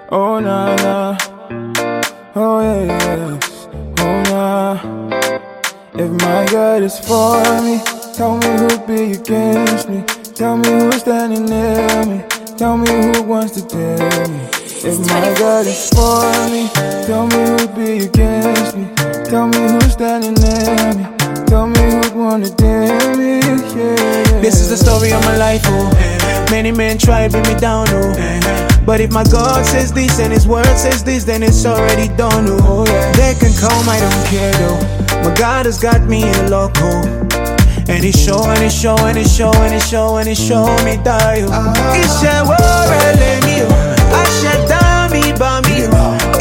Oh nah nah, oh yeah, oh nah. If my God is for me, tell me who'd be against me. Tell me who's standing near me. Tell me who wants to tell me. If my God is for me, tell me who'd be against me. Tell me who's standing near me. Tell me who'd wanna tell me, yeah. This is the story of my life, oh. Many men try to bring me down, oh. But if my God says this and His word says this, then it's already done, oh. They can come, I don't care, though. My God has got me in a loco. And He's showing me that, oh. Iṣẹ́ wọ́ọ̀rẹ́ lèmi, oh. Aṣẹ̀dá mi bá mi, oh.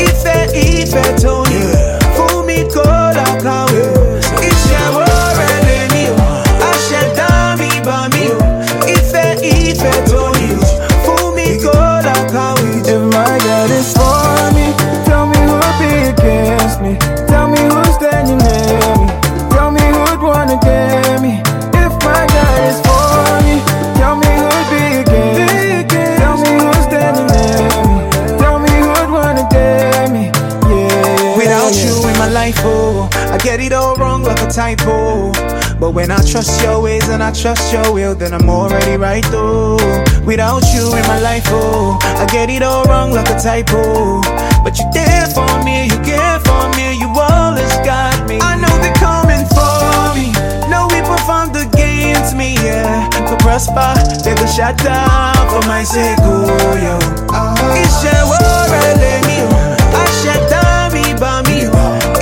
Ìfẹ́ tó ní, fún mi kó làkàwé. Iṣẹ́ wọ́ọ̀rẹ́ lèmi, oh. Aṣẹ̀dá mi bá mi, oh. Ìfẹ́ tó ní, fún mi kó làkàwé. If my God is for me, tell me who'd be against me. Tell me who's standing near me. Tell me who'd wanna get me. If my God is for me, tell me who'd be against me. Tell me who's standing near me. Tell me who'd wanna get me. Yeah. Without you in my life, oh, I get it all wrong like a typo. But when I trust your ways and I trust your will, then I'm already right though. Without you in my life, oh, I get it all wrong like a typo. But you're there for me, you care for me, you always got me. I know they're coming for me, no weapon formed against me, yeah. To prosper, they go shut down for my sake, oh, yo. Iṣẹ́ wọ́ọ̀rẹ́ lèmi, oh. Aṣẹ̀dá mi bá mi, oh.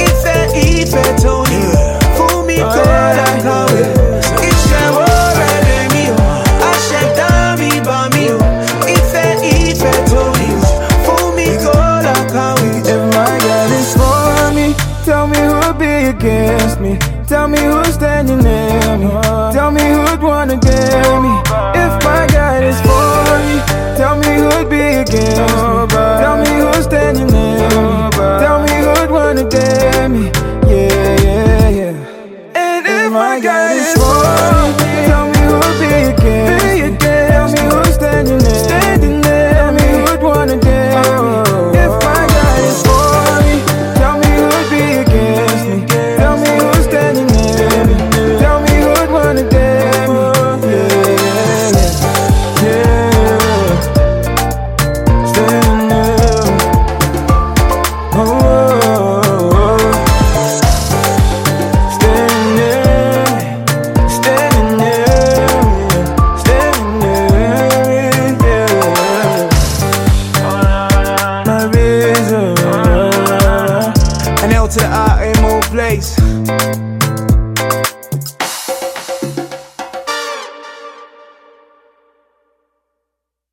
Ìfẹ́ tó ní, fún mi kó làkàwé. Iṣẹ́ wọ́ọ̀rẹ́ lèmi, oh. Aṣẹ̀dá mi bá mi, oh. Ìfẹ́ tó ní, fún mi kó làkàwé. If my God is for me, tell me who'd be against me. Tell me who's standing near me. Tell me who'd wanna get me. If my God is for me, tell me who'd be against me. Tell me who's standing near me. Tell me who'd wanna get me. Yeah, yeah, yeah. And if my God is for me, tell me who'd be against me. Tell me who's standing near me. Tell me who'd wanna get me. If my God is for me, tell me who'd be against me. Tell me who's standing near me. Tell me who'd wanna get me. Yeah, yeah. Standing near me. Oh, oh, oh. Standing near me. Standing near me. Standing near me. Yeah. My reason. An L to the I, in more place.